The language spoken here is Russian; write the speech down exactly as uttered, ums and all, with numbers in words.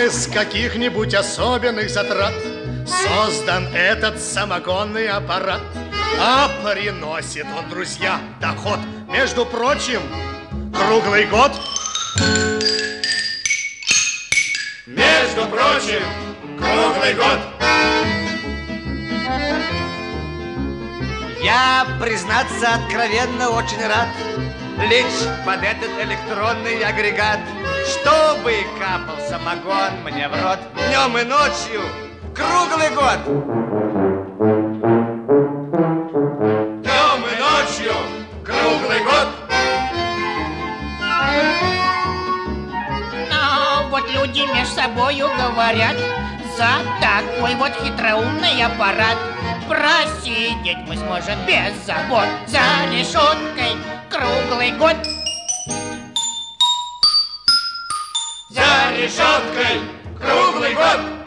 Без каких-нибудь особенных затрат создан этот самогонный аппарат. А приносит он, друзья, доход, между прочим, круглый год. Между прочим, круглый год. Я, признаться, откровенно очень рад лечь под этот электронный агрегат, чтобы капал самогон мне в рот днем и ночью круглый год. Днем и ночью круглый год. Но вот люди между собою говорят: за такой вот хитроумный аппарат просидеть мы сможем без забот за решеткой круглый год. За решеткой круглый год.